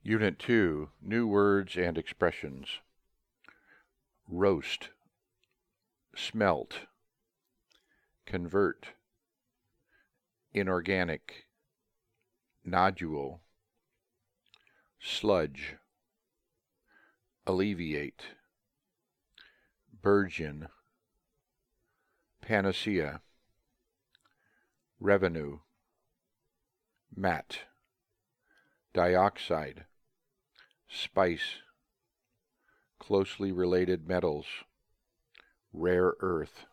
Unit 2, New Words and Expressions. Roast, smelt, convert, inorganic, nodule, sludge, alleviate, burgeon, panacea, revenue, mat, dioxide, spice, closely related metals, rare earth.